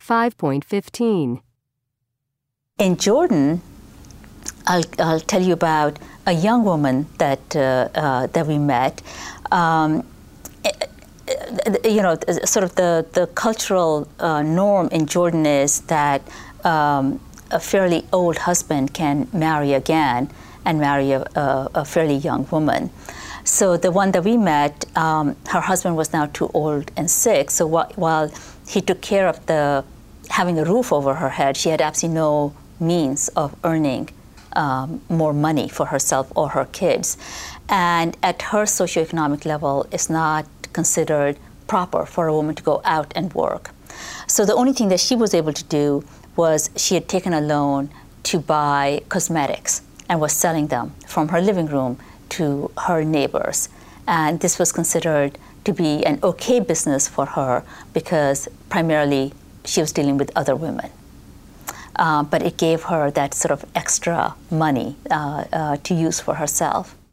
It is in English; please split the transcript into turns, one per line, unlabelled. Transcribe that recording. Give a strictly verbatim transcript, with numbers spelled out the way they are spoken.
five point fifteen.
In Jordan, I'll, I'll tell you about a young woman that, uh, uh, that we met. Um, you know, sort of the, the cultural uh, norm in Jordan is that um, a fairly old husband can marry again and marry a, a, a fairly young woman. So the one that we met, um, her husband was now too old and sick, so wh while he took care of the having a roof over her head, she had absolutely no means of earning um, more money for herself or her kids. And at her socioeconomic level, it's not considered proper for a woman to go out and work. So the only thing that she was able to do was she had taken a loan to buy cosmetics and was selling them from her living room to her neighbors. And this was considered to be an okay business for her because primarily she was dealing with other women. Uh, but it gave her that sort of extra money uh, uh, to use for herself.